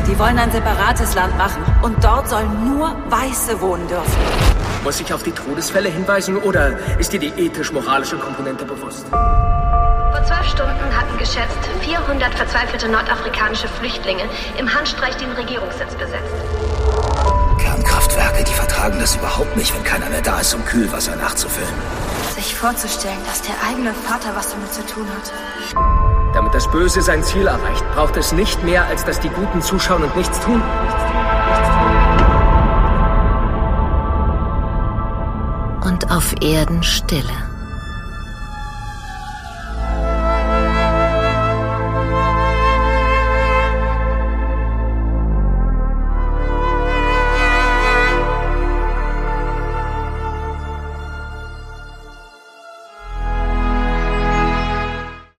Die wollen ein separates Land machen und dort sollen nur Weiße wohnen dürfen. Muss ich auf die Todesfälle hinweisen oder ist dir die ethisch-moralische Komponente bewusst? Vor 12 Stunden hatten geschätzt 400 verzweifelte nordafrikanische Flüchtlinge im Handstreich den Regierungssitz besetzt. Kernkraftwerke, die vertragen das überhaupt nicht, wenn keiner mehr da ist, um Kühlwasser nachzufüllen. Sich vorzustellen, dass der eigene Vater was damit zu tun hat. Damit das Böse sein Ziel erreicht, braucht es nicht mehr, als dass die Guten zuschauen und nichts tun. Und auf Erden Stille.